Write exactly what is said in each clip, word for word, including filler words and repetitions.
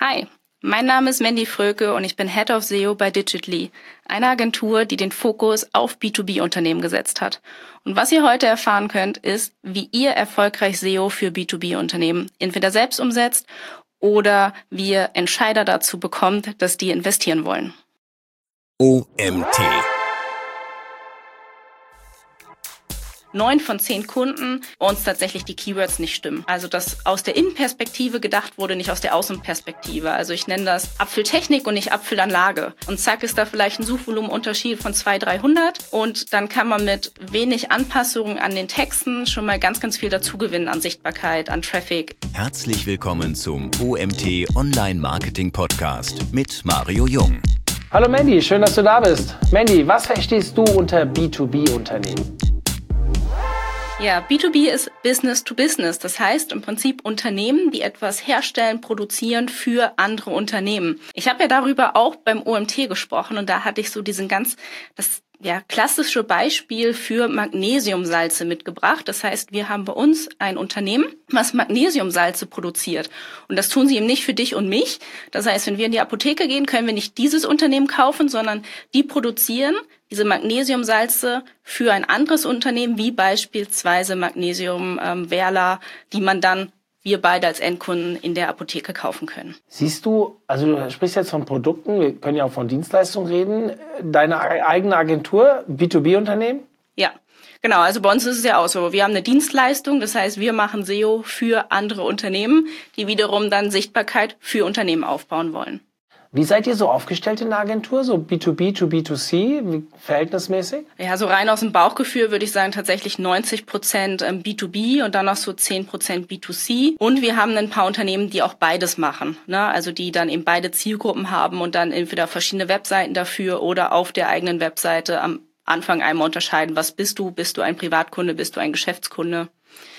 Hi, mein Name ist Mandy Fröke und ich bin Head of S E O bei Digitly, einer Agentur, die den Fokus auf B zwei B-Unternehmen gesetzt hat. Und was ihr heute erfahren könnt, ist, wie ihr erfolgreich S E O für B zwei B-Unternehmen entweder selbst umsetzt oder wie ihr Entscheider dazu bekommt, dass die investieren wollen. O M T. Neun von zehn Kunden bei uns tatsächlich die Keywords nicht stimmen. Also dass aus der Innenperspektive gedacht wurde, nicht aus der Außenperspektive. Also ich nenne das Apfeltechnik und nicht Apfelanlage. Und zack ist da vielleicht ein Suchvolumenunterschied von zweihundert, dreihundert. Und dann kann man mit wenig Anpassungen an den Texten schon mal ganz, ganz viel dazugewinnen an Sichtbarkeit, an Traffic. Herzlich willkommen zum O M T Online Marketing Podcast mit Mario Jung. Hallo Mandy, schön, dass du da bist. Mandy, was verstehst du unter B zwei B-Unternehmen? Ja, B zwei B ist Business to Business. Das heißt im Prinzip Unternehmen, die etwas herstellen, produzieren für andere Unternehmen. Ich habe ja darüber auch beim O M T gesprochen und da hatte ich so diesen ganz, das ja klassische Beispiel für Magnesiumsalze mitgebracht. Das heißt, wir haben bei uns ein Unternehmen, was Magnesiumsalze produziert. Und das tun sie eben nicht für dich und mich. Das heißt, wenn wir in die Apotheke gehen, können wir nicht dieses Unternehmen kaufen, sondern die produzieren diese Magnesiumsalze für ein anderes Unternehmen, wie beispielsweise Magnesium ähm, Werla, die man dann, wir beide als Endkunden, in der Apotheke kaufen können. Siehst du, also du sprichst jetzt von Produkten, wir können ja auch von Dienstleistungen reden, deine eigene Agentur, B zwei B-Unternehmen? Ja, genau. Also bei uns ist es ja auch so, wir haben eine Dienstleistung, das heißt, wir machen S E O für andere Unternehmen, die wiederum dann Sichtbarkeit für Unternehmen aufbauen wollen. Wie seid ihr so aufgestellt in der Agentur, so B zwei B to B zwei C, wie verhältnismäßig? Ja, so rein aus dem Bauchgefühl würde ich sagen tatsächlich neunzig Prozent B zwei B und dann noch so zehn Prozent B zwei C. Und wir haben ein paar Unternehmen, die auch beides machen, ne? Also die dann eben beide Zielgruppen haben und dann entweder verschiedene Webseiten dafür oder auf der eigenen Webseite am Anfang einmal unterscheiden, was bist du? Bist du ein Privatkunde? Bist du ein Geschäftskunde?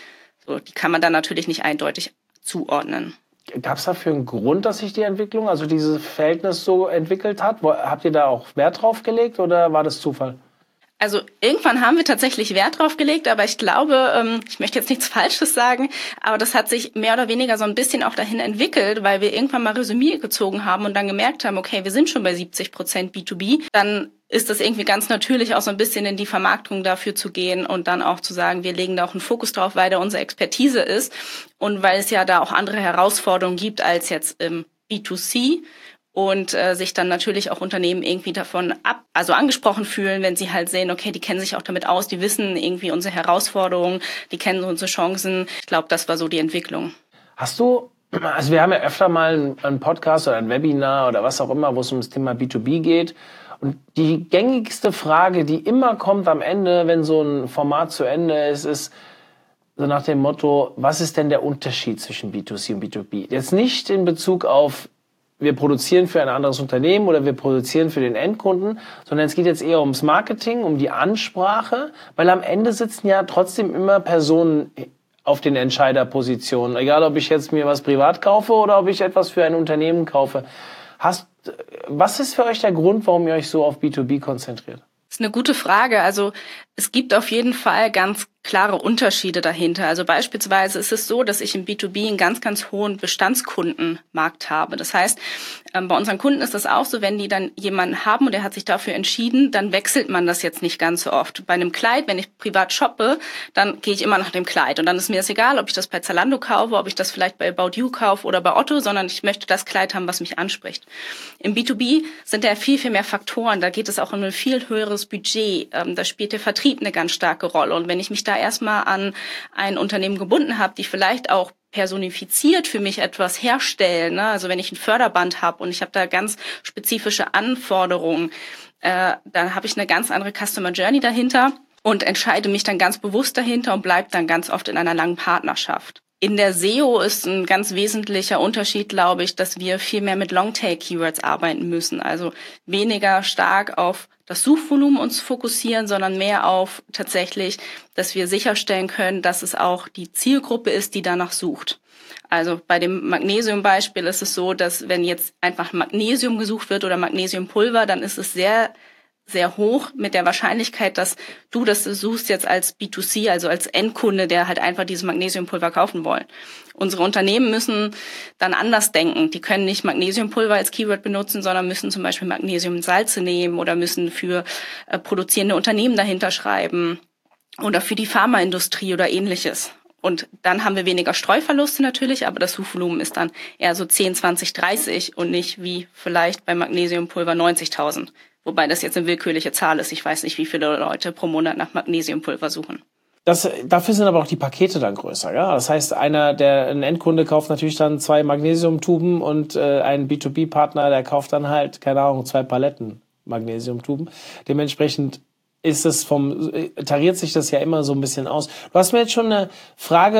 So, die kann man dann natürlich nicht eindeutig zuordnen. Gab es dafür einen Grund, dass sich die Entwicklung, also dieses Verhältnis so entwickelt hat? Habt ihr da auch Wert drauf gelegt oder war das Zufall? Also irgendwann haben wir tatsächlich Wert drauf gelegt, aber ich glaube, ähm, ich möchte jetzt nichts Falsches sagen, aber das hat sich mehr oder weniger so ein bisschen auch dahin entwickelt, weil wir irgendwann mal Resümee gezogen haben und dann gemerkt haben, okay, wir sind schon bei siebzig Prozent B zwei B, dann ist das irgendwie ganz natürlich auch so ein bisschen in die Vermarktung dafür zu gehen und dann auch zu sagen, wir legen da auch einen Fokus drauf, weil da unsere Expertise ist und weil es ja da auch andere Herausforderungen gibt als jetzt im B zwei C. Und äh, sich dann natürlich auch Unternehmen irgendwie davon ab, also angesprochen fühlen, wenn sie halt sehen, okay, die kennen sich auch damit aus, die wissen irgendwie unsere Herausforderungen, die kennen unsere Chancen. Ich glaube, das war so die Entwicklung. Hast du, also wir haben ja öfter mal einen Podcast oder ein Webinar oder was auch immer, wo es um das Thema B zwei B geht. Und die gängigste Frage, die immer kommt am Ende, wenn so ein Format zu Ende ist, ist so nach dem Motto, was ist denn der Unterschied zwischen B zwei C und B zwei B? Jetzt nicht in Bezug auf wir produzieren für ein anderes Unternehmen oder wir produzieren für den Endkunden, sondern es geht jetzt eher ums Marketing, um die Ansprache, weil am Ende sitzen ja trotzdem immer Personen auf den Entscheiderpositionen, egal ob ich jetzt mir was privat kaufe oder ob ich etwas für ein Unternehmen kaufe. Hast, was ist für euch der Grund, warum ihr euch so auf B zwei B konzentriert? Das ist eine gute Frage. Also es gibt auf jeden Fall ganz klare Unterschiede dahinter. Also beispielsweise ist es so, dass ich im B zwei B einen ganz, ganz hohen Bestandskundenmarkt habe. Das heißt, bei unseren Kunden ist das auch so, wenn die dann jemanden haben und der hat sich dafür entschieden, dann wechselt man das jetzt nicht ganz so oft. Bei einem Kleid, wenn ich privat shoppe, dann gehe ich immer nach dem Kleid. Und dann ist mir das egal, ob ich das bei Zalando kaufe, ob ich das vielleicht bei About You kaufe oder bei Otto, sondern ich möchte das Kleid haben, was mich anspricht. Im B zwei B sind da viel, viel mehr Faktoren. Da geht es auch um ein viel höheres Budget. Da spielt der Vertrieb eine ganz starke Rolle. Und wenn ich mich da erstmal an ein Unternehmen gebunden habe, die vielleicht auch personifiziert für mich etwas herstellen, ne? Also wenn ich ein Förderband habe und ich habe da ganz spezifische Anforderungen, äh, dann habe ich eine ganz andere Customer Journey dahinter und entscheide mich dann ganz bewusst dahinter und bleibe dann ganz oft in einer langen Partnerschaft. In der S E O ist ein ganz wesentlicher Unterschied, glaube ich, dass wir viel mehr mit Longtail-Keywords arbeiten müssen. Also weniger stark auf das Suchvolumen uns fokussieren, sondern mehr auf tatsächlich, dass wir sicherstellen können, dass es auch die Zielgruppe ist, die danach sucht. Also bei dem Magnesium-Beispiel ist es so, dass wenn jetzt einfach Magnesium gesucht wird oder Magnesiumpulver, dann ist es sehr sehr hoch mit der Wahrscheinlichkeit, dass du das suchst jetzt als B zwei C, also als Endkunde, der halt einfach dieses Magnesiumpulver kaufen wollen. Unsere Unternehmen müssen dann anders denken. Die können nicht Magnesiumpulver als Keyword benutzen, sondern müssen zum Beispiel Magnesiumsalze nehmen oder müssen für äh, produzierende Unternehmen dahinter schreiben oder für die Pharmaindustrie oder ähnliches. Und dann haben wir weniger Streuverluste natürlich, aber das Suchvolumen ist dann eher so zehn, zwanzig, dreißig und nicht wie vielleicht bei Magnesiumpulver neunzigtausend. Wobei das jetzt eine willkürliche Zahl ist. Ich weiß nicht, wie viele Leute pro Monat nach Magnesiumpulver suchen. Das, dafür sind aber auch die Pakete dann größer. Ja? Das heißt, einer, der ein Endkunde kauft natürlich dann zwei Magnesiumtuben und äh, ein B zwei B-Partner, der kauft dann halt, keine Ahnung, zwei Paletten Magnesiumtuben. Dementsprechend ist es vom, tariert sich das ja immer so ein bisschen aus. Du hast mir jetzt schon eine Frage,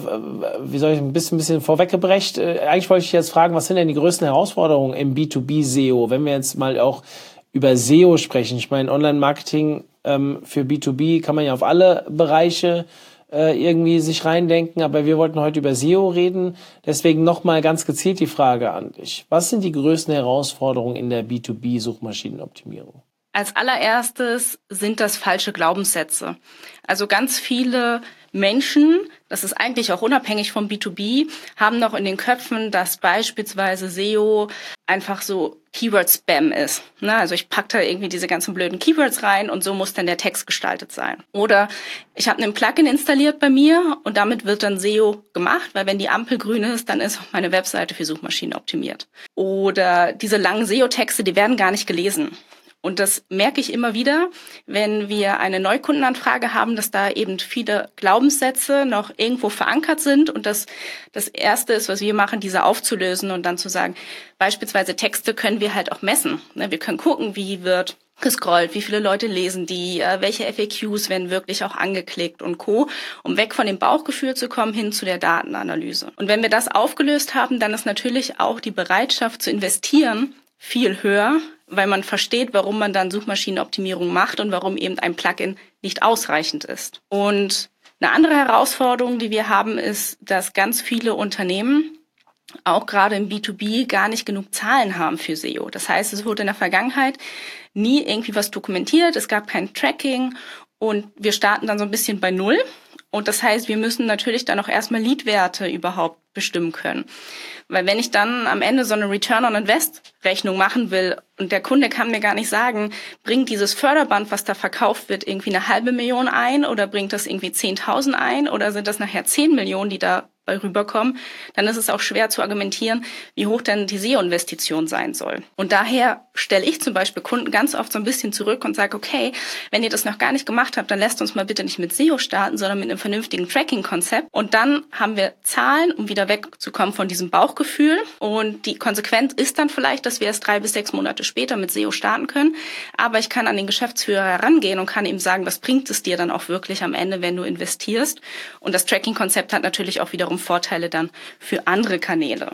äh, wie soll ich ein bisschen, ein bisschen vorweggebrecht. Äh, eigentlich wollte ich jetzt fragen, was sind denn die größten Herausforderungen im B zwei B-S E O? Wenn wir jetzt mal auch über S E O sprechen. Ich meine, Online-Marketing ähm, für B zwei B kann man ja auf alle Bereiche äh, irgendwie sich reindenken, aber wir wollten heute über S E O reden. Deswegen nochmal ganz gezielt die Frage an dich. Was sind die größten Herausforderungen in der B zwei B-Suchmaschinenoptimierung? Als allererstes sind das falsche Glaubenssätze. Also ganz viele Menschen, das ist eigentlich auch unabhängig vom B zwei B, haben noch in den Köpfen, dass beispielsweise S E O einfach so Keyword-Spam ist. Na, also ich packe da irgendwie diese ganzen blöden Keywords rein und so muss dann der Text gestaltet sein. Oder ich habe ein Plugin installiert bei mir und damit wird dann S E O gemacht, weil wenn die Ampel grün ist, dann ist auch meine Webseite für Suchmaschinen optimiert. Oder diese langen S E O-Texte, die werden gar nicht gelesen. Und das merke ich immer wieder, wenn wir eine Neukundenanfrage haben, dass da eben viele Glaubenssätze noch irgendwo verankert sind. Und das, das Erste ist, was wir machen, diese aufzulösen und dann zu sagen, beispielsweise Texte können wir halt auch messen. Wir können gucken, wie wird gescrollt, wie viele Leute lesen die, welche F A Qs werden wirklich auch angeklickt und Co., um weg von dem Bauchgefühl zu kommen hin zu der Datenanalyse. Und wenn wir das aufgelöst haben, dann ist natürlich auch die Bereitschaft zu investieren viel höher, weil man versteht, warum man dann Suchmaschinenoptimierung macht und warum eben ein Plugin nicht ausreichend ist. Und eine andere Herausforderung, die wir haben, ist, dass ganz viele Unternehmen, auch gerade im B zwei B, gar nicht genug Zahlen haben für S E O. Das heißt, es wurde in der Vergangenheit nie irgendwie was dokumentiert, es gab kein Tracking und wir starten dann so ein bisschen bei Null. Und das heißt, wir müssen natürlich dann auch erstmal Lead-Werte überhaupt bestimmen können. Weil wenn ich dann am Ende so eine Return on Invest Rechnung machen will und der Kunde kann mir gar nicht sagen, bringt dieses Förderband, was da verkauft wird, irgendwie eine halbe Million ein oder bringt das irgendwie zehntausend ein oder sind das nachher zehn Millionen, die da rüberkommen, dann ist es auch schwer zu argumentieren, wie hoch denn die S E O-Investition sein soll. Und daher stelle ich zum Beispiel Kunden ganz oft so ein bisschen zurück und sage, okay, wenn ihr das noch gar nicht gemacht habt, dann lasst uns mal bitte nicht mit S E O starten, sondern mit einem vernünftigen Tracking-Konzept. Und dann haben wir Zahlen, um wieder wegzukommen von diesem Bauchgefühl. Und die Konsequenz ist dann vielleicht, dass wir erst drei bis sechs Monate später mit S E O starten können. Aber ich kann an den Geschäftsführer herangehen und kann ihm sagen, was bringt es dir dann auch wirklich am Ende, wenn du investierst. Und das Tracking-Konzept hat natürlich auch wiederum Vorteile dann für andere Kanäle.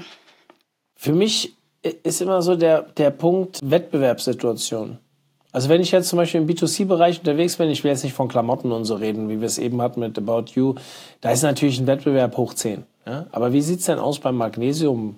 Für mich ist immer so der, der Punkt Wettbewerbssituation. Also wenn ich jetzt zum Beispiel im B zwei C-Bereich unterwegs bin, ich will jetzt nicht von Klamotten und so reden, wie wir es eben hatten mit About You, da ist natürlich ein Wettbewerb hoch zehn. Ja? Aber wie sieht's denn aus beim Magnesiumtuben?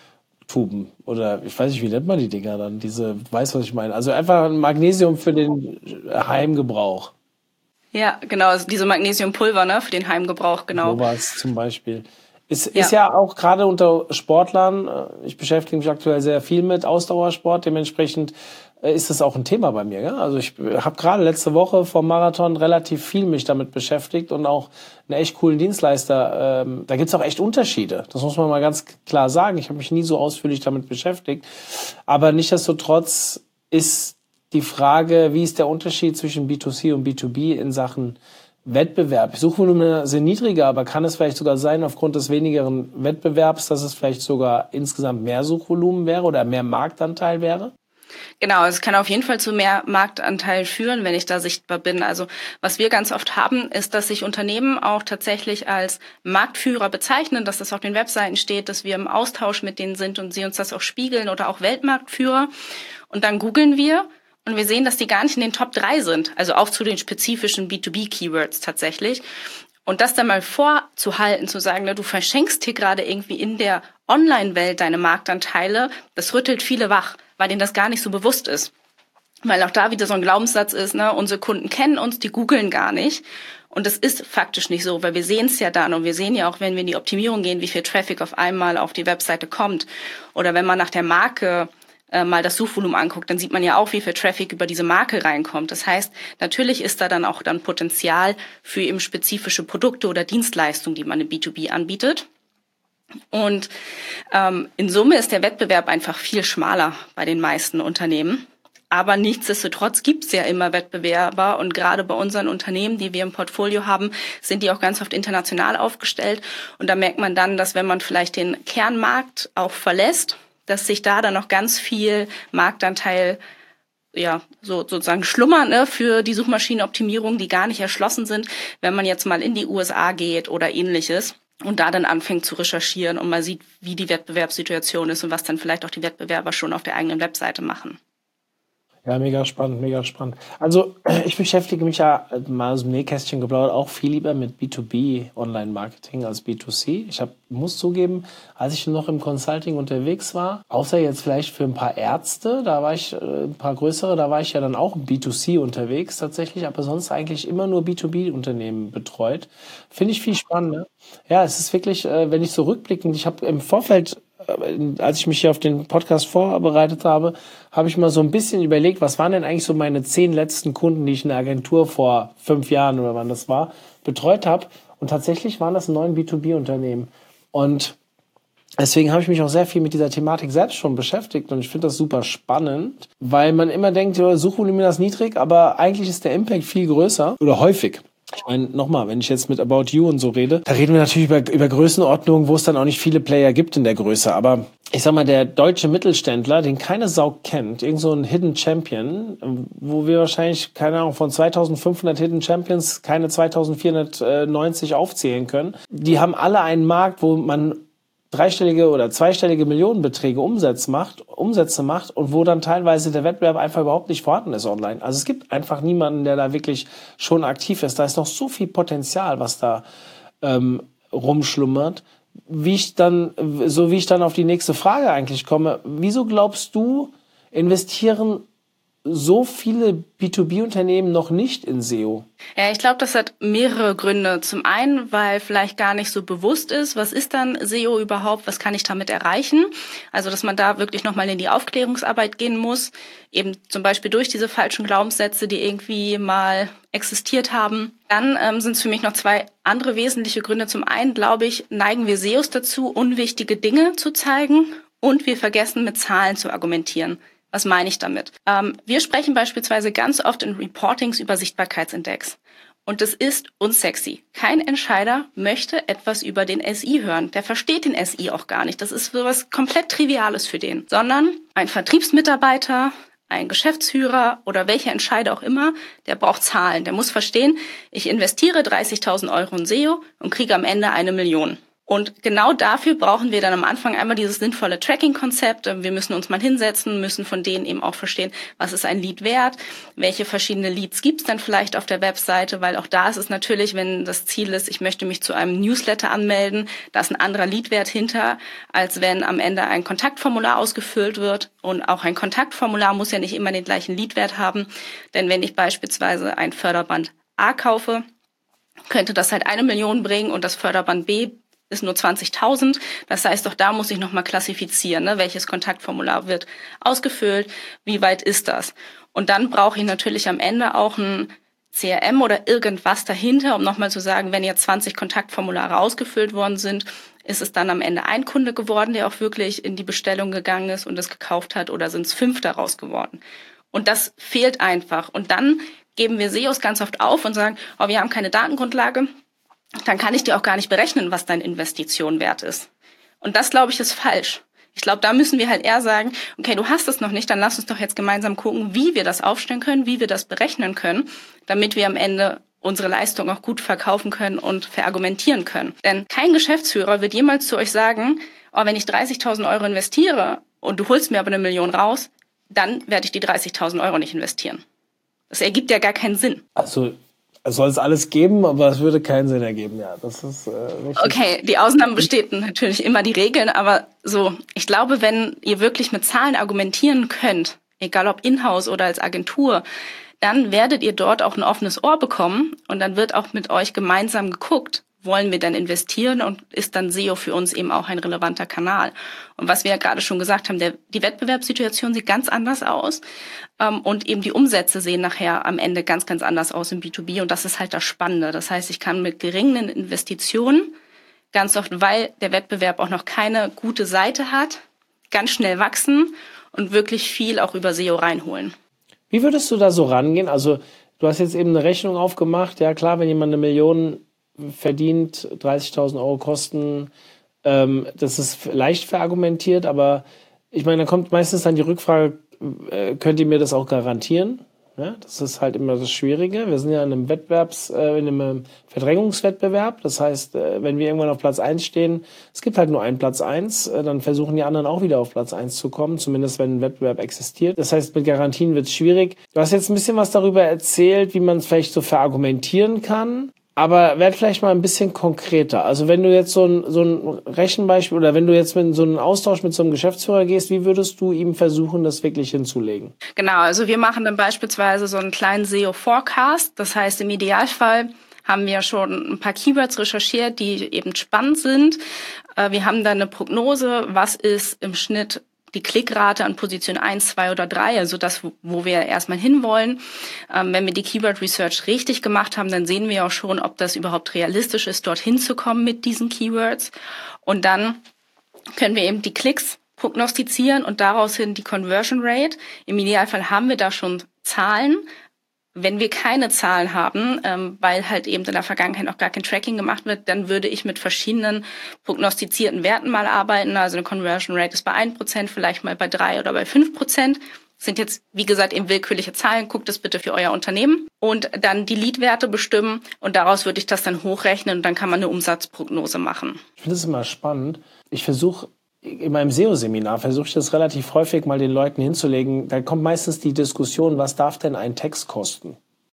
Oder ich weiß nicht, wie nennt man die Dinger dann? Diese, weißt du, was ich meine? Also einfach ein Magnesium für den Heimgebrauch. Ja, genau, also diese Magnesiumpulver, ne, für den Heimgebrauch, genau. Sowas zum Beispiel. Ist, ist ja. ja auch gerade unter Sportlern, ich beschäftige mich aktuell sehr viel mit Ausdauersport, dementsprechend ist das auch ein Thema bei mir. Ja? Also ich habe gerade letzte Woche vom Marathon relativ viel mich damit beschäftigt und auch einen echt coolen Dienstleister. Ähm, da gibt's auch echt Unterschiede, das muss man mal ganz klar sagen. Ich habe mich nie so ausführlich damit beschäftigt, aber nichtsdestotrotz ist die Frage, wie ist der Unterschied zwischen B zwei C und B zwei B in Sachen Wettbewerb? Suchvolumen sind niedriger, aber kann es vielleicht sogar sein, aufgrund des wenigeren Wettbewerbs, dass es vielleicht sogar insgesamt mehr Suchvolumen wäre oder mehr Marktanteil wäre? Genau, es kann auf jeden Fall zu mehr Marktanteil führen, wenn ich da sichtbar bin. Also was wir ganz oft haben, ist, dass sich Unternehmen auch tatsächlich als Marktführer bezeichnen, dass das auf den Webseiten steht, dass wir im Austausch mit denen sind und sie uns das auch spiegeln oder auch Weltmarktführer. Und dann googeln wir und wir sehen, dass die gar nicht in den Top drei sind, also auch zu den spezifischen B zwei B-Keywords tatsächlich. Und das dann mal vorzuhalten, zu sagen, ne, du verschenkst hier gerade irgendwie in der Online-Welt deine Marktanteile, das rüttelt viele wach, weil denen das gar nicht so bewusst ist. Weil auch da wieder so ein Glaubenssatz ist, ne, unsere Kunden kennen uns, die googeln gar nicht. Und das ist faktisch nicht so, weil wir sehen es ja dann und wir sehen ja auch, wenn wir in die Optimierung gehen, wie viel Traffic auf einmal auf die Webseite kommt. Oder wenn man nach der Marke äh, mal das Suchvolumen anguckt, dann sieht man ja auch, wie viel Traffic über diese Marke reinkommt. Das heißt, natürlich ist da dann auch dann Potenzial für eben spezifische Produkte oder Dienstleistungen, die man im B zwei B anbietet. Und ähm, in Summe ist der Wettbewerb einfach viel schmaler bei den meisten Unternehmen. Aber nichtsdestotrotz gibt es ja immer Wettbewerber und gerade bei unseren Unternehmen, die wir im Portfolio haben, sind die auch ganz oft international aufgestellt. Und da merkt man dann, dass wenn man vielleicht den Kernmarkt auch verlässt, dass sich da dann noch ganz viel Marktanteil ja so sozusagen schlummern, ne, für die Suchmaschinenoptimierung, die gar nicht erschlossen sind, wenn man jetzt mal in die U S A geht oder ähnliches. Und da dann anfängt zu recherchieren und mal sieht, wie die Wettbewerbssituation ist und was dann vielleicht auch die Wettbewerber schon auf der eigenen Webseite machen. Ja, mega spannend, mega spannend. Also ich beschäftige mich ja mal aus dem Nähkästchen geplaudert auch viel lieber mit B zwei B Online-Marketing als B zwei C. Ich hab, muss zugeben, als ich noch im Consulting unterwegs war, außer jetzt vielleicht für ein paar Ärzte, da war ich, äh, ein paar größere, da war ich ja dann auch im B zwei C unterwegs tatsächlich, aber sonst eigentlich immer nur B zwei B Unternehmen betreut. Finde ich viel spannender. Ja, es ist wirklich, äh, wenn ich so rückblickend, ich habe im Vorfeld, als ich mich hier auf den Podcast vorbereitet habe, habe ich mal so ein bisschen überlegt, was waren denn eigentlich so meine zehn letzten Kunden, die ich in der Agentur vor fünf Jahren oder wann das war, betreut habe. Und tatsächlich waren das neun B zwei B Unternehmen. Und deswegen habe ich mich auch sehr viel mit dieser Thematik selbst schon beschäftigt. Und ich finde das super spannend, weil man immer denkt, ja, Suchvolumen ist niedrig, aber eigentlich ist der Impact viel größer oder häufig. Ich meine, nochmal, wenn ich jetzt mit About You und so rede, da reden wir natürlich über, über Größenordnungen, wo es dann auch nicht viele Player gibt in der Größe. Aber ich sag mal, der deutsche Mittelständler, den keine Sau kennt, irgend so ein Hidden Champion, wo wir wahrscheinlich, keine Ahnung, von zweitausendfünfhundert Hidden Champions keine zweitausendvierhundertneunzig aufzählen können. Die haben alle einen Markt, wo man dreistellige oder zweistellige Millionenbeträge Umsätze macht, Umsätze macht und wo dann teilweise der Wettbewerb einfach überhaupt nicht vorhanden ist online. Also es gibt einfach niemanden, der da wirklich schon aktiv ist. Da ist noch so viel Potenzial, was da ähm, rumschlummert. Wie ich dann, so wie ich dann auf die nächste Frage eigentlich komme, wieso glaubst du, investieren so viele B zwei B Unternehmen noch nicht in S E O? Ja, ich glaube, das hat mehrere Gründe. Zum einen, weil vielleicht gar nicht so bewusst ist, was ist dann S E O überhaupt, was kann ich damit erreichen? Also, dass man da wirklich nochmal in die Aufklärungsarbeit gehen muss, eben zum Beispiel durch diese falschen Glaubenssätze, die irgendwie mal existiert haben. Dann ähm, sind es für mich noch zwei andere wesentliche Gründe. Zum einen, glaube ich, neigen wir S E Os dazu, unwichtige Dinge zu zeigen und wir vergessen, mit Zahlen zu argumentieren. Was meine ich damit? Ähm, wir sprechen beispielsweise ganz oft in Reportings über Sichtbarkeitsindex. Und das ist unsexy. Kein Entscheider möchte etwas über den S I hören. Der versteht den S I auch gar nicht. Das ist sowas komplett Triviales für den. Sondern ein Vertriebsmitarbeiter, ein Geschäftsführer oder welcher Entscheider auch immer, der braucht Zahlen. Der muss verstehen, ich investiere dreißigtausend Euro in S E O und kriege am Ende eine Million. Und genau dafür brauchen wir dann am Anfang einmal dieses sinnvolle Tracking-Konzept. Wir müssen uns mal hinsetzen, müssen von denen eben auch verstehen, was ist ein Lead wert, welche verschiedene Leads gibt es dann vielleicht auf der Webseite, weil auch da ist es natürlich, wenn das Ziel ist, ich möchte mich zu einem Newsletter anmelden, da ist ein anderer Leadwert hinter, als wenn am Ende ein Kontaktformular ausgefüllt wird. Und auch ein Kontaktformular muss ja nicht immer den gleichen Leadwert haben, denn wenn ich beispielsweise ein Förderband A kaufe, könnte das halt eine Million bringen und das Förderband B ist nur zwanzigtausend. Das heißt, auch da muss ich nochmal klassifizieren, ne? Welches Kontaktformular wird ausgefüllt, wie weit ist das? Und dann brauche ich natürlich am Ende auch ein C R M oder irgendwas dahinter, um nochmal zu sagen, wenn jetzt zwanzig Kontaktformulare ausgefüllt worden sind, ist es dann am Ende ein Kunde geworden, der auch wirklich in die Bestellung gegangen ist und es gekauft hat, oder sind es fünf daraus geworden? Und das fehlt einfach. Und dann geben wir S E Os ganz oft auf und sagen, oh, wir haben keine Datengrundlage, dann kann ich dir auch gar nicht berechnen, was deine Investition wert ist. Und das, glaube ich, ist falsch. Ich glaube, da müssen wir halt eher sagen, okay, du hast es noch nicht, dann lass uns doch jetzt gemeinsam gucken, wie wir das aufstellen können, wie wir das berechnen können, damit wir am Ende unsere Leistung auch gut verkaufen können und verargumentieren können. Denn kein Geschäftsführer wird jemals zu euch sagen, oh, wenn ich dreißigtausend Euro investiere und du holst mir aber eine Million raus, dann werde ich die dreißigtausend Euro nicht investieren. Das ergibt ja gar keinen Sinn. Also es soll es alles geben, aber es würde keinen Sinn ergeben, ja. Das ist äh, richtig. Okay, die Ausnahmen bestätigen natürlich immer die Regeln, aber so, ich glaube, wenn ihr wirklich mit Zahlen argumentieren könnt, egal ob in-house oder als Agentur, dann werdet ihr dort auch ein offenes Ohr bekommen und dann wird auch mit euch gemeinsam geguckt, wollen wir denn investieren und ist dann S E O für uns eben auch ein relevanter Kanal. Und was wir ja gerade schon gesagt haben, der, die Wettbewerbssituation sieht ganz anders aus ähm, und eben die Umsätze sehen nachher am Ende ganz, ganz anders aus im B zwei B und das ist halt das Spannende. Das heißt, ich kann mit geringen Investitionen ganz oft, weil der Wettbewerb auch noch keine gute Seite hat, ganz schnell wachsen und wirklich viel auch über S E O reinholen. Wie würdest du da so rangehen? Also du hast jetzt eben eine Rechnung aufgemacht. Ja klar, wenn jemand eine Million verdient, dreißigtausend Euro Kosten, ähm, das ist leicht verargumentiert, aber ich meine, da kommt meistens dann die Rückfrage, äh, könnt ihr mir das auch garantieren? Ja, das ist halt immer das Schwierige. Wir sind ja in einem Wettbewerbs, äh, in einem Verdrängungswettbewerb. Das heißt, äh, wenn wir irgendwann auf Platz eins stehen, es gibt halt nur einen Platz eins, äh, dann versuchen die anderen auch wieder auf Platz eins zu kommen, zumindest wenn ein Wettbewerb existiert. Das heißt, mit Garantien wird es schwierig. Du hast jetzt ein bisschen was darüber erzählt, wie man es vielleicht so verargumentieren kann. Aber werd vielleicht mal ein bisschen konkreter. Also wenn du jetzt so ein, so ein Rechenbeispiel oder wenn du jetzt mit so einen Austausch mit so einem Geschäftsführer gehst, wie würdest du ihm versuchen, das wirklich hinzulegen? Genau, also wir machen dann beispielsweise so einen kleinen S E O-Forecast. Das heißt, im Idealfall haben wir schon ein paar Keywords recherchiert, die eben spannend sind. Wir haben dann eine Prognose, was ist im Schnitt die Klickrate an Position eins, zwei oder drei, also das, wo wir erstmal hinwollen. Ähm, wenn wir die Keyword Research richtig gemacht haben, dann sehen wir auch schon, ob das überhaupt realistisch ist, dorthin zu kommen mit diesen Keywords. Und dann können wir eben die Klicks prognostizieren und daraus hin die Conversion Rate. Im Idealfall haben wir da schon Zahlen. Wenn wir keine Zahlen haben, ähm, weil halt eben in der Vergangenheit noch gar kein Tracking gemacht wird, dann würde ich mit verschiedenen prognostizierten Werten mal arbeiten. Also eine Conversion Rate ist bei ein Prozent, vielleicht mal bei drei oder bei fünf Prozent. Das sind jetzt, wie gesagt, eben willkürliche Zahlen. Guckt es bitte für euer Unternehmen. Und dann die Lead-Werte bestimmen und daraus würde ich das dann hochrechnen und dann kann man eine Umsatzprognose machen. Ich finde das immer spannend. Ich versuche in meinem S E O-Seminar versuche ich das relativ häufig mal den Leuten hinzulegen. Da kommt meistens die Diskussion, was darf denn ein Text kosten?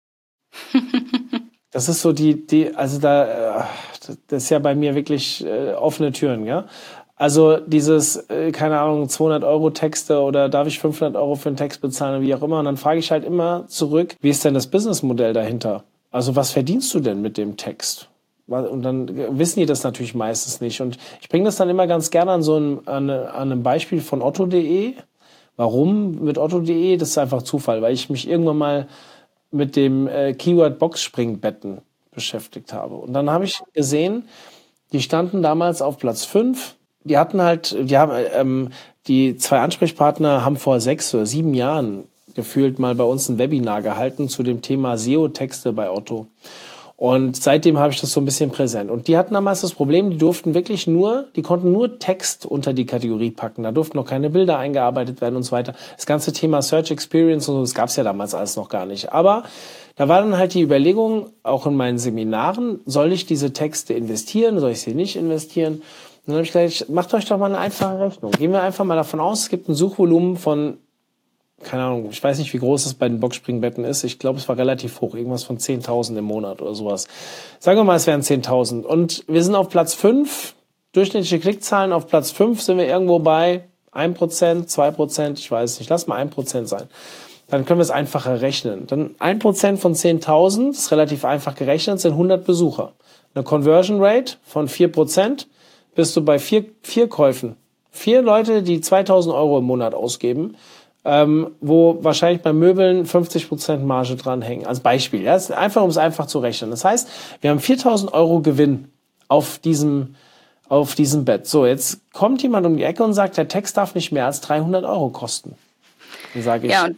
Das ist so die, die, also da, das ist ja bei mir wirklich äh, offene Türen, ja. Also dieses, äh, keine Ahnung, zweihundert Euro Texte oder darf ich fünfhundert Euro für einen Text bezahlen, wie auch immer. Und dann frage ich halt immer zurück, wie ist denn das Businessmodell dahinter? Also was verdienst du denn mit dem Text? Und dann wissen die das natürlich meistens nicht. Und ich bringe das dann immer ganz gerne an so einem, an, an einem Beispiel von Otto punkt de. Warum mit Otto punkt de? Das ist einfach Zufall, weil ich mich irgendwann mal mit dem äh, Keyword Boxspringbetten beschäftigt habe. Und dann habe ich gesehen, die standen damals auf Platz fünf. Die hatten halt, die haben, ähm, die zwei Ansprechpartner haben vor sechs oder sieben Jahren gefühlt mal bei uns ein Webinar gehalten zu dem Thema S E O-Texte bei Otto. Und seitdem habe ich das so ein bisschen präsent. Und die hatten damals das Problem, die durften wirklich nur, die konnten nur Text unter die Kategorie packen. Da durften noch keine Bilder eingearbeitet werden und so weiter. Das ganze Thema Search Experience und so, das gab es ja damals alles noch gar nicht. Aber da war dann halt die Überlegung, auch in meinen Seminaren, soll ich diese Texte investieren, soll ich sie nicht investieren? Und dann habe ich gleich, macht euch doch mal eine einfache Rechnung. Gehen wir einfach mal davon aus, es gibt ein Suchvolumen von, keine Ahnung, ich weiß nicht, wie groß es bei den Boxspringbetten ist. Ich glaube, es war relativ hoch, irgendwas von zehntausend im Monat oder sowas. Sagen wir mal, es wären zehntausend. Und wir sind auf Platz fünf, durchschnittliche Klickzahlen auf Platz fünf sind wir irgendwo bei ein Prozent, zwei Prozent, ich weiß nicht, lass mal ein Prozent sein. Dann können wir es einfacher rechnen. Dann ein Prozent von zehntausend, ist relativ einfach gerechnet, sind hundert Besucher. Eine Conversion Rate von vier Prozent bist du bei vier, vier Käufen. Vier Leute, die zweitausend Euro im Monat ausgeben, Ähm, wo wahrscheinlich bei Möbeln fünfzig Prozent Marge dranhängen. Als Beispiel. Ja? Das ist einfach, um es einfach zu rechnen. Das heißt, wir haben viertausend Euro Gewinn auf diesem, auf diesem Bett. So, jetzt kommt jemand um die Ecke und sagt, der Text darf nicht mehr als dreihundert Euro kosten. Dann sage ich, ja,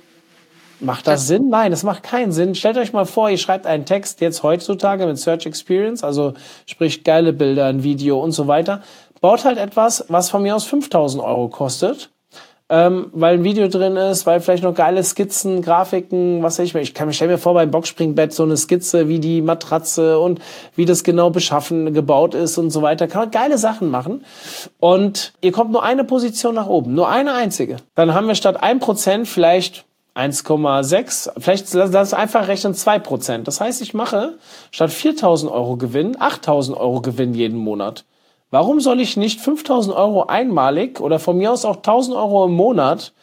macht das, das Sinn? Nein, das macht keinen Sinn. Stellt euch mal vor, ihr schreibt einen Text jetzt heutzutage mit Search Experience, also sprich geile Bilder, ein Video und so weiter. Baut halt etwas, was von mir aus fünftausend Euro kostet. Ähm, weil ein Video drin ist, weil vielleicht noch geile Skizzen, Grafiken, was weiß ich, ich kann mir stell mir vor, beim Boxspringbett so eine Skizze, wie die Matratze und wie das genau beschaffen, gebaut ist und so weiter, kann man geile Sachen machen und ihr kommt nur eine Position nach oben, nur eine einzige. Dann haben wir statt ein Prozent vielleicht eins Komma sechs, vielleicht lass es einfach rechnen zwei Prozent. Das heißt, ich mache statt viertausend Euro Gewinn, achttausend Euro Gewinn jeden Monat. Warum soll ich nicht fünftausend Euro einmalig oder von mir aus auch tausend Euro im Monat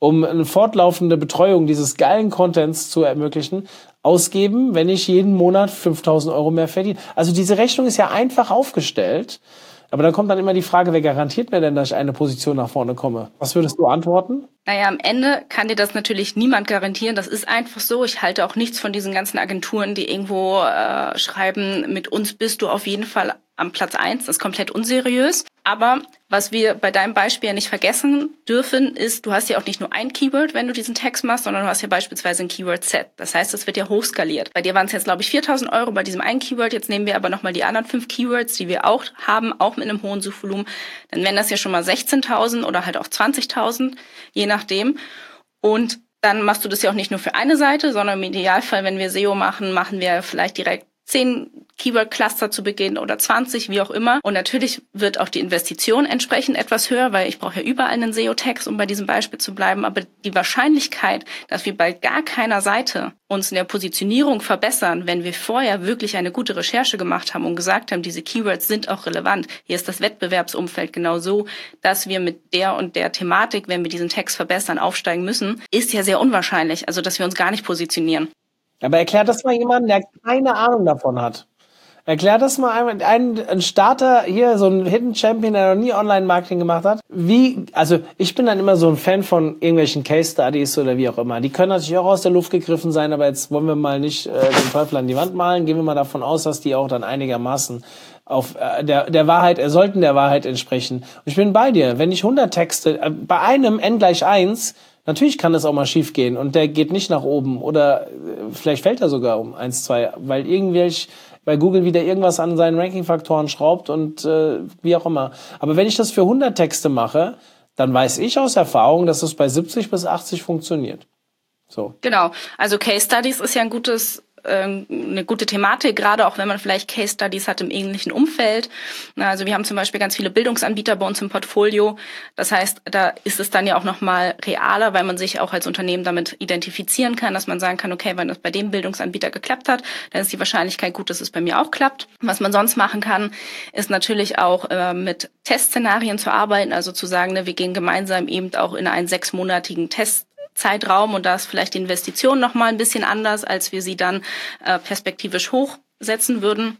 um eine fortlaufende Betreuung dieses geilen Contents zu ermöglichen, ausgeben, wenn ich jeden Monat fünftausend Euro mehr verdiene? Also diese Rechnung ist ja einfach aufgestellt. Aber dann kommt dann immer die Frage, wer garantiert mir denn, dass ich eine Position nach vorne komme? Was würdest du antworten? Naja, am Ende kann dir das natürlich niemand garantieren. Das ist einfach so. Ich halte auch nichts von diesen ganzen Agenturen, die irgendwo äh, schreiben, mit uns bist du auf jeden Fall am Platz eins. Das ist komplett unseriös. Aber was wir bei deinem Beispiel ja nicht vergessen dürfen, ist, du hast ja auch nicht nur ein Keyword, wenn du diesen Text machst, sondern du hast ja beispielsweise ein Keyword-Set. Das heißt, es wird ja hochskaliert. Bei dir waren es jetzt, glaube ich, viertausend Euro bei diesem einen Keyword. Jetzt nehmen wir aber nochmal die anderen fünf Keywords, die wir auch haben, auch mit einem hohen Suchvolumen. Dann wären das ja schon mal sechzehntausend oder halt auch zwanzigtausend, je nachdem. Und dann machst du das ja auch nicht nur für eine Seite, sondern im Idealfall, wenn wir S E O machen, machen wir vielleicht direkt zehn Keyword-Cluster zu Beginn oder zwanzig, wie auch immer. Und natürlich wird auch die Investition entsprechend etwas höher, weil ich brauche ja überall einen S E O-Text, um bei diesem Beispiel zu bleiben. Aber die Wahrscheinlichkeit, dass wir bei gar keiner Seite uns in der Positionierung verbessern, wenn wir vorher wirklich eine gute Recherche gemacht haben und gesagt haben, diese Keywords sind auch relevant. Hier ist das Wettbewerbsumfeld genau so, dass wir mit der und der Thematik, wenn wir diesen Text verbessern, aufsteigen müssen, ist ja sehr unwahrscheinlich. Also, dass wir uns gar nicht positionieren. Aber erklär das mal jemandem, der keine Ahnung davon hat. Erklär das mal einem, ein, ein Starter hier, so ein Hidden Champion, der noch nie Online-Marketing gemacht hat. Wie, also ich bin dann immer so ein Fan von irgendwelchen Case-Studies oder wie auch immer. Die können natürlich auch aus der Luft gegriffen sein, aber jetzt wollen wir mal nicht äh, den Teufel an die Wand malen. Gehen wir mal davon aus, dass die auch dann einigermaßen auf äh, der der Wahrheit, äh, sollten der Wahrheit entsprechen. Und ich bin bei dir. Wenn ich hundert Texte, äh, bei einem n gleich eins, natürlich kann das auch mal schief gehen und der geht nicht nach oben oder äh, vielleicht fällt er sogar um eins, zwei, weil irgendwelch bei Google wieder irgendwas an seinen Ranking-Faktoren schraubt und äh, wie auch immer. Aber wenn ich das für hundert Texte mache, dann weiß ich aus Erfahrung, dass es bei siebzig bis achtzig funktioniert. So. Genau. Also Case Studies ist ja ein gutes eine gute Thematik, gerade auch wenn man vielleicht Case Studies hat im ähnlichen Umfeld. Also wir haben zum Beispiel ganz viele Bildungsanbieter bei uns im Portfolio. Das heißt, da ist es dann ja auch nochmal realer, weil man sich auch als Unternehmen damit identifizieren kann, dass man sagen kann, okay, wenn das bei dem Bildungsanbieter geklappt hat, dann ist die Wahrscheinlichkeit gut, dass es bei mir auch klappt. Was man sonst machen kann, ist natürlich auch äh, mit Testszenarien zu arbeiten, also zu sagen, ne, wir gehen gemeinsam eben auch in einen sechsmonatigen Test Zeitraum und da ist vielleicht die Investition noch mal ein bisschen anders, als wir sie dann äh, perspektivisch hochsetzen würden.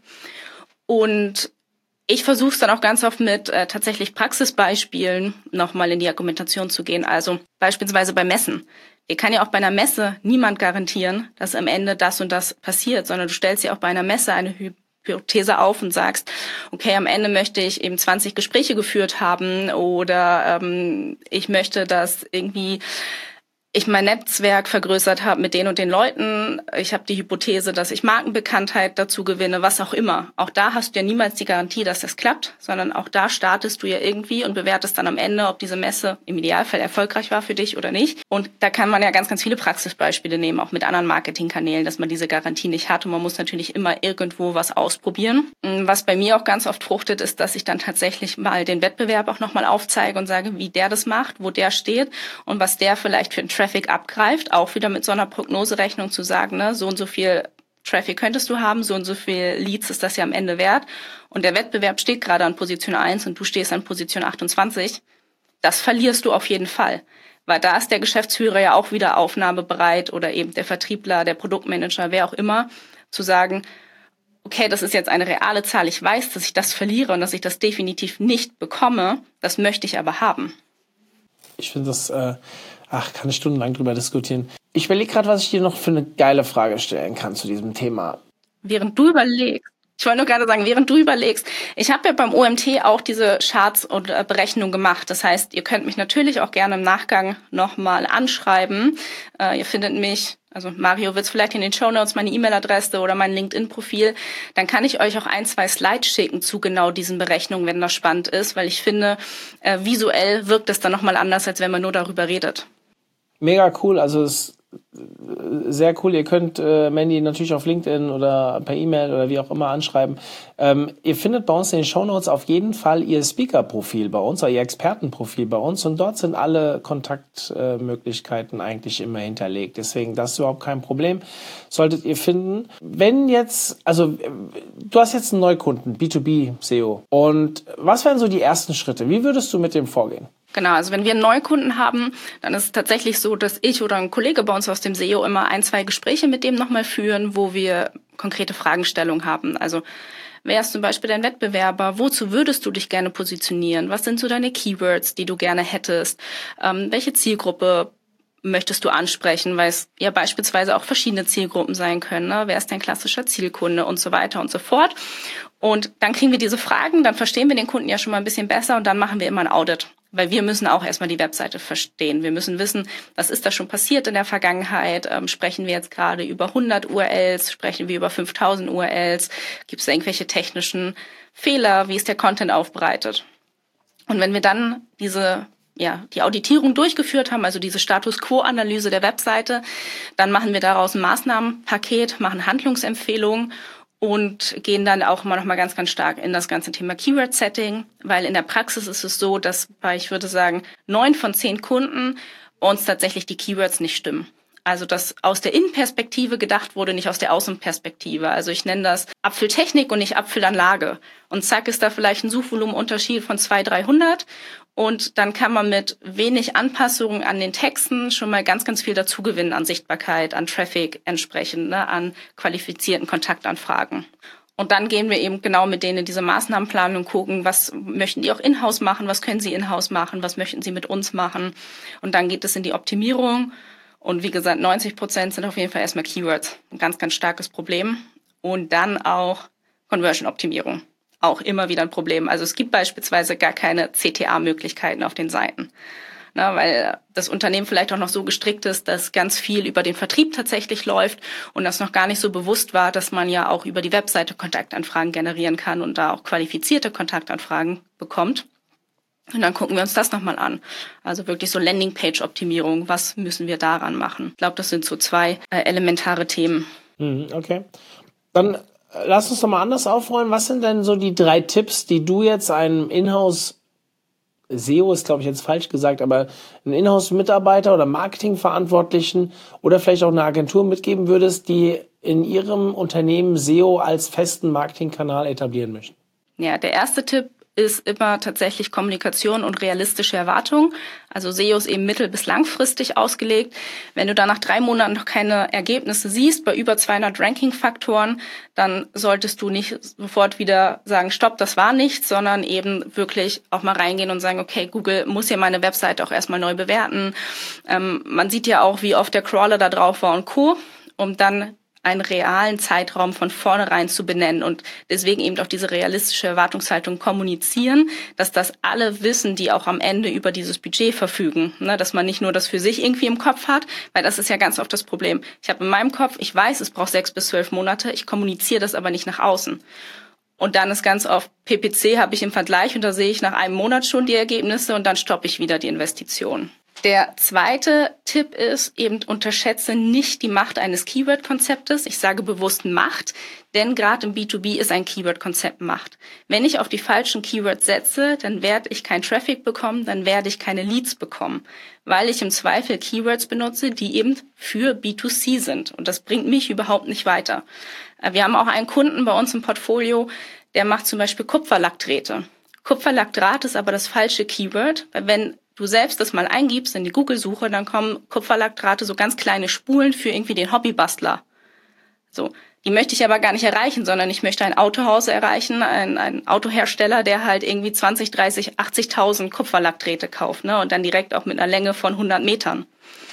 Und ich versuche es dann auch ganz oft mit äh, tatsächlich Praxisbeispielen noch mal in die Argumentation zu gehen. Also beispielsweise bei Messen. Dir kann ja auch bei einer Messe niemand garantieren, dass am Ende das und das passiert, sondern du stellst ja auch bei einer Messe eine Hypothese auf und sagst, okay, am Ende möchte ich eben zwanzig Gespräche geführt haben oder ähm, ich möchte, dass irgendwie ich mein Netzwerk vergrößert habe mit den und den Leuten. Ich habe die Hypothese, dass ich Markenbekanntheit dazu gewinne, was auch immer. Auch da hast du ja niemals die Garantie, dass das klappt, sondern auch da startest du ja irgendwie und bewertest dann am Ende, ob diese Messe im Idealfall erfolgreich war für dich oder nicht. Und da kann man ja ganz, ganz viele Praxisbeispiele nehmen, auch mit anderen Marketingkanälen, dass man diese Garantie nicht hat. Und man muss natürlich immer irgendwo was ausprobieren. Was bei mir auch ganz oft fruchtet, ist, dass ich dann tatsächlich mal den Wettbewerb auch nochmal aufzeige und sage, wie der das macht, wo der steht und was der vielleicht für einen Traffic abgreift, auch wieder mit so einer Prognoserechnung zu sagen, ne, so und so viel Traffic könntest du haben, so und so viel Leads ist das ja am Ende wert und der Wettbewerb steht gerade an Position eins und du stehst an Position achtundzwanzig, das verlierst du auf jeden Fall, weil da ist der Geschäftsführer ja auch wieder aufnahmebereit oder eben der Vertriebler, der Produktmanager, wer auch immer, zu sagen, okay, das ist jetzt eine reale Zahl, ich weiß, dass ich das verliere und dass ich das definitiv nicht bekomme, das möchte ich aber haben. Ich finde das, äh, ach, kann ich stundenlang drüber diskutieren. Ich überlege gerade, was ich dir noch für eine geile Frage stellen kann zu diesem Thema. Während du überlegst, ich wollte nur gerade sagen, während du überlegst, ich habe ja beim O M T auch diese Charts und äh, Berechnungen gemacht. Das heißt, ihr könnt mich natürlich auch gerne im Nachgang nochmal anschreiben. Äh, ihr findet mich, also Mario wird es vielleicht in den Shownotes, meine E-Mail-Adresse oder mein LinkedIn-Profil. Dann kann ich euch auch ein, zwei Slides schicken zu genau diesen Berechnungen, wenn das spannend ist, weil ich finde, äh, visuell wirkt es dann nochmal anders, als wenn man nur darüber redet. Mega cool, also es sehr cool. Ihr könnt äh, Mandy natürlich auf LinkedIn oder per E-Mail oder wie auch immer anschreiben. Ähm, ihr findet bei uns in den Shownotes auf jeden Fall ihr Speaker-Profil bei uns, oder ihr Expertenprofil bei uns, und dort sind alle Kontaktmöglichkeiten äh, eigentlich immer hinterlegt. Deswegen, das ist überhaupt kein Problem. Solltet ihr finden. Wenn jetzt, also du hast jetzt einen Neukunden, B zwei B S E O. Und was wären so die ersten Schritte? Wie würdest du mit dem vorgehen? Genau, also wenn wir einen Neukunden haben, dann ist es tatsächlich so, dass ich oder ein Kollege bei uns aus dem S E O immer ein, zwei Gespräche mit dem nochmal führen, wo wir konkrete Fragestellungen haben. Also wer ist zum Beispiel dein Wettbewerber? Wozu würdest du dich gerne positionieren? Was sind so deine Keywords, die du gerne hättest? Ähm, welche Zielgruppe möchtest du ansprechen, weil es ja beispielsweise auch verschiedene Zielgruppen sein können, ne? Wer ist dein klassischer Zielkunde und so weiter und so fort. Und dann kriegen wir diese Fragen, dann verstehen wir den Kunden ja schon mal ein bisschen besser und dann machen wir immer ein Audit. Weil wir müssen auch erstmal die Webseite verstehen. Wir müssen wissen, was ist da schon passiert in der Vergangenheit? Ähm, sprechen wir jetzt gerade über hundert U R Ls? Sprechen wir über fünftausend U R Ls? Gibt es da irgendwelche technischen Fehler? Wie ist der Content aufbereitet? Und wenn wir dann diese ja, die Auditierung durchgeführt haben, also diese Status-Quo-Analyse der Webseite, dann machen wir daraus ein Maßnahmenpaket, machen Handlungsempfehlungen und gehen dann auch immer noch mal ganz, ganz stark in das ganze Thema Keyword-Setting, weil in der Praxis ist es so, dass bei, ich würde sagen, neun von zehn Kunden uns tatsächlich die Keywords nicht stimmen. Also dass aus der Innenperspektive gedacht wurde, nicht aus der Außenperspektive. Also ich nenne das Apfeltechnik und nicht Apfelanlage. Und zack ist da vielleicht ein Suchvolumenunterschied von zweihundert, dreihundert. Und dann kann man mit wenig Anpassungen an den Texten schon mal ganz, ganz viel dazugewinnen an Sichtbarkeit, an Traffic entsprechend, ne, an qualifizierten Kontaktanfragen. Und dann gehen wir eben genau mit denen in diese Maßnahmenplanung und gucken, was möchten die auch in-house machen, was können sie in-house machen, was möchten sie mit uns machen. Und dann geht es in die Optimierung. Und wie gesagt, neunzig Prozent sind auf jeden Fall erstmal Keywords. Ein ganz, ganz starkes Problem. Und dann auch Conversion-Optimierung. Auch immer wieder ein Problem. Also es gibt beispielsweise gar keine C T A-Möglichkeiten auf den Seiten. Na, weil das Unternehmen vielleicht auch noch so gestrickt ist, dass ganz viel über den Vertrieb tatsächlich läuft und das noch gar nicht so bewusst war, dass man ja auch über die Webseite Kontaktanfragen generieren kann und da auch qualifizierte Kontaktanfragen bekommt. Und dann gucken wir uns das nochmal an. Also wirklich so Landingpage-Optimierung. Was müssen wir daran machen? Ich glaube, das sind so zwei äh, elementare Themen. Okay. Dann lass uns nochmal anders aufrollen. Was sind denn so die drei Tipps, die du jetzt einem Inhouse S E O ist, glaube ich, jetzt falsch gesagt, aber einen Inhouse-Mitarbeiter oder Marketingverantwortlichen oder vielleicht auch eine Agentur mitgeben würdest, die in ihrem Unternehmen S E O als festen Marketingkanal etablieren möchten? Ja, der erste Tipp ist immer tatsächlich Kommunikation und realistische Erwartungen. Also S E O ist eben mittel- bis langfristig ausgelegt. Wenn du da nach drei Monaten noch keine Ergebnisse siehst, bei über zweihundert Ranking-Faktoren, dann solltest du nicht sofort wieder sagen, stopp, das war nichts, sondern eben wirklich auch mal reingehen und sagen, okay, Google muss ja meine Webseite auch erstmal neu bewerten. Ähm, man sieht ja auch, wie oft der Crawler da drauf war und Co., um dann einen realen Zeitraum von vornherein zu benennen und deswegen eben auch diese realistische Erwartungshaltung kommunizieren, dass das alle wissen, die auch am Ende über dieses Budget verfügen, ne, dass man nicht nur das für sich irgendwie im Kopf hat, weil das ist ja ganz oft das Problem. Ich habe in meinem Kopf, ich weiß, es braucht sechs bis zwölf Monate, ich kommuniziere das aber nicht nach außen. Und dann ist ganz oft P P C habe ich im Vergleich und da sehe ich nach einem Monat schon die Ergebnisse und dann stoppe ich wieder die Investition. Der zweite Tipp ist eben, unterschätze nicht die Macht eines Keyword-Konzeptes. Ich sage bewusst Macht, denn gerade im B zwei B ist ein Keyword-Konzept Macht. Wenn ich auf die falschen Keywords setze, dann werde ich keinen Traffic bekommen, dann werde ich keine Leads bekommen, weil ich im Zweifel Keywords benutze, die eben für B zwei C sind. Und das bringt mich überhaupt nicht weiter. Wir haben auch einen Kunden bei uns im Portfolio, der macht zum Beispiel Kupferlackdrähte. Kupferlackdraht ist aber das falsche Keyword, weil wenn du selbst das mal eingibst in die Google-Suche, dann kommen Kupferlackdrahte, so ganz kleine Spulen für irgendwie den Hobbybastler. So, die möchte ich aber gar nicht erreichen, sondern ich möchte ein Autohaus erreichen, ein, ein Autohersteller, der halt irgendwie zwanzig, dreißig, achtzigtausend Kupferlackdrähte kauft, ne, und dann direkt auch mit einer Länge von hundert Metern.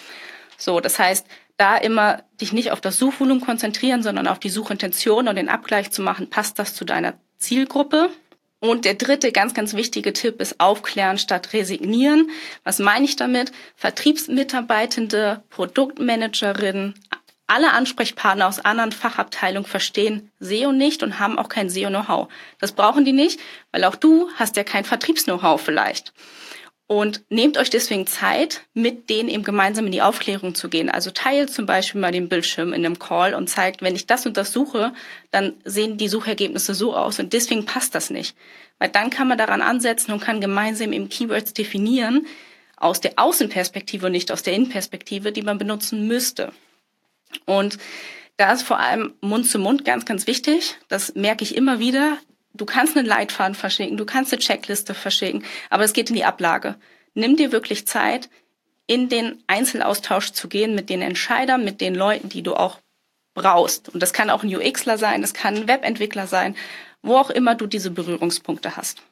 So, das heißt, da immer dich nicht auf das Suchvolumen konzentrieren, sondern auf die Suchintention und den Abgleich zu machen, passt das zu deiner Zielgruppe? Und der dritte ganz, ganz wichtige Tipp ist aufklären statt resignieren. Was meine ich damit? Vertriebsmitarbeitende, Produktmanagerinnen, alle Ansprechpartner aus anderen Fachabteilungen verstehen S E O nicht und haben auch kein S E O-Know-how. Das brauchen die nicht, weil auch du hast ja kein Vertriebs-Know-how vielleicht. Und nehmt euch deswegen Zeit, mit denen eben gemeinsam in die Aufklärung zu gehen. Also teilt zum Beispiel mal den Bildschirm in einem Call und zeigt, wenn ich das und das suche, dann sehen die Suchergebnisse so aus und deswegen passt das nicht. Weil dann kann man daran ansetzen und kann gemeinsam eben Keywords definieren, aus der Außenperspektive und nicht aus der Innenperspektive, die man benutzen müsste. Und da ist vor allem Mund zu Mund ganz, ganz wichtig. Das merke ich immer wieder. Du kannst einen Leitfaden verschicken, du kannst eine Checkliste verschicken, aber es geht in die Ablage. Nimm dir wirklich Zeit, in den Einzelaustausch zu gehen mit den Entscheidern, mit den Leuten, die du auch brauchst. Und das kann auch ein UXler sein, das kann ein Webentwickler sein, wo auch immer du diese Berührungspunkte hast.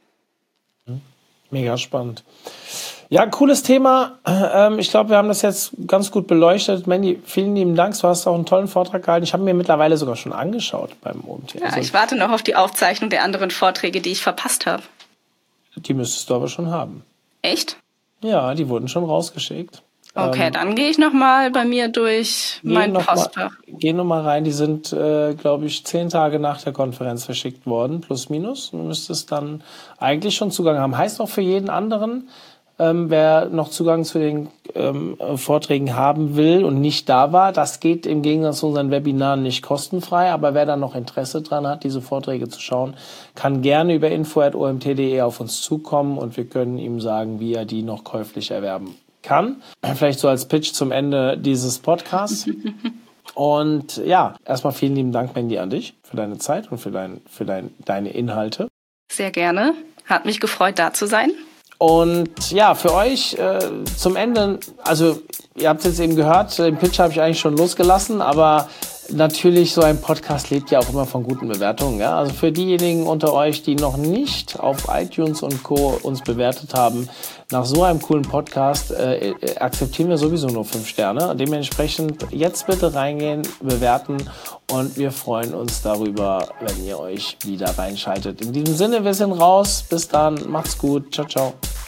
Mega spannend. Ja, cooles Thema. Ich glaube, wir haben das jetzt ganz gut beleuchtet. Mandy, vielen lieben Dank. Du hast auch einen tollen Vortrag gehalten. Ich habe mir mittlerweile sogar schon angeschaut beim O M T. Ja, also, ich warte noch auf die Aufzeichnung der anderen Vorträge, die ich verpasst habe. Die müsstest du aber schon haben. Echt? Ja, die wurden schon rausgeschickt. Okay, ähm, dann gehe ich noch mal bei mir durch mein Postfach. Geh noch mal rein. Die sind, äh, glaube ich, zehn Tage nach der Konferenz verschickt worden, plus minus. Du müsstest dann eigentlich schon Zugang haben. Heißt auch für jeden anderen, Ähm, wer noch Zugang zu den ähm, Vorträgen haben will und nicht da war, das geht im Gegensatz zu unseren Webinaren nicht kostenfrei, aber wer da noch Interesse dran hat, diese Vorträge zu schauen, kann gerne über info at o m t punkt d e auf uns zukommen und wir können ihm sagen, wie er die noch käuflich erwerben kann. Vielleicht so als Pitch zum Ende dieses Podcasts. Und ja, erstmal vielen lieben Dank, Mandy, an dich für deine Zeit und für, dein, für dein, deine Inhalte. Sehr gerne. Hat mich gefreut, da zu sein. Und ja, für euch äh, zum Ende, also ihr habt es jetzt eben gehört, den Pitch habe ich eigentlich schon losgelassen, aber natürlich, so ein Podcast lebt ja auch immer von guten Bewertungen. Ja? Also für diejenigen unter euch, die noch nicht auf iTunes und Co. uns bewertet haben, nach so einem coolen Podcast äh, akzeptieren wir sowieso nur fünf Sterne. Dementsprechend jetzt bitte reingehen, bewerten und wir freuen uns darüber, wenn ihr euch wieder reinschaltet. In diesem Sinne, wir sind raus. Bis dann, macht's gut. Ciao, ciao.